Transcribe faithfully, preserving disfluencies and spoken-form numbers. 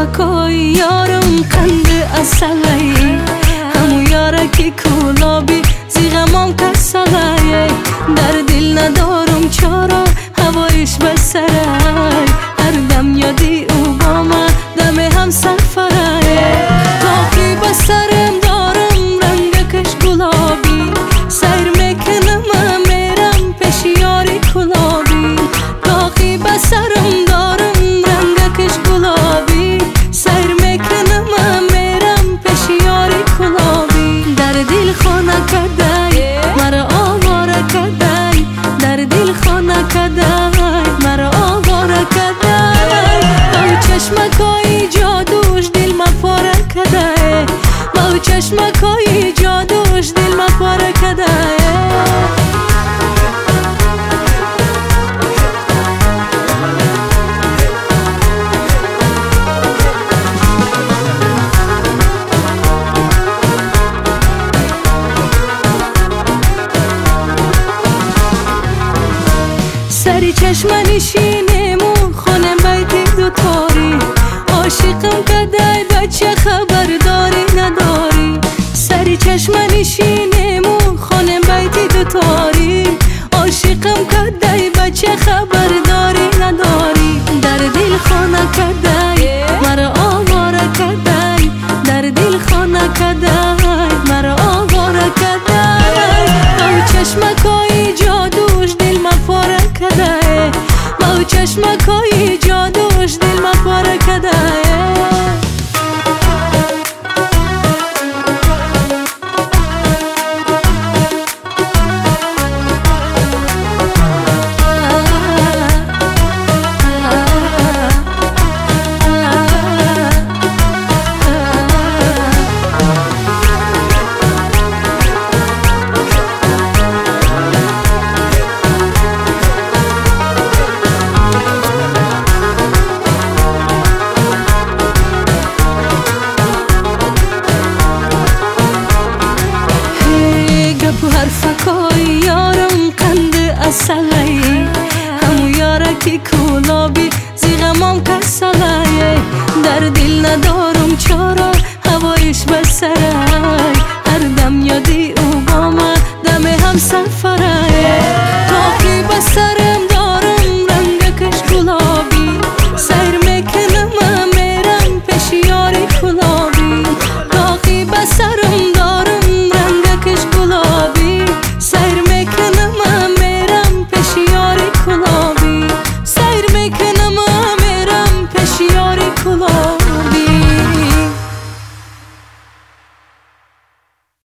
حرفکای یارم قند اصلی، همو یاره که کلابی زیغمام کسلی. در دل ندارم چارا هوایش بسره، هر دم یادی او با من دم هم سفره. تاقی بسرم دارم رنگکش گلابی، سیر میکنم میرم پیش یاری کلابی. تاقی بسرم دارم رنگکش گلابی، سیر میکنم میرم پیش یاری کلابی. در دل خانه کردی مرا آواره کردی، در دل خانه کردی مرا آواره کردی. با چشمکای جادوش دل ما پاره کردی، با چشمکای جادوش دل ما پاره کردی. سری چشم نشینم و خانم بیت دوتاری، عاشقم کدای بچه خبرداری نداری. سری چشم نشینم و خانم بیت دوتاری، عاشقم کدای بچه خبرداری نداری. در دل خانه کدای مرا آواره کدای، در دل خانه کدای مرا آواره کدای. با چشمکای جادوش دل ما پاره کدای، با چشمکای جادوش دل ما پاره کدای. حرفکای یارم قند اصلی، همو یاره که کلابی زیغمام کسلی. در دل ندارم چارا هوایش بسره، هر دم یادی او با من دم هم سفره. تاقی بسرم دارم رنگکش گلابی، سیر میکنم میرم پیش یاری کلابی. تاقی بسرم دارم رنگکش گلابی، سیر میکنم میرم پیش یاری کلابی، سیر میکنم میرم پیش یاری کلابی.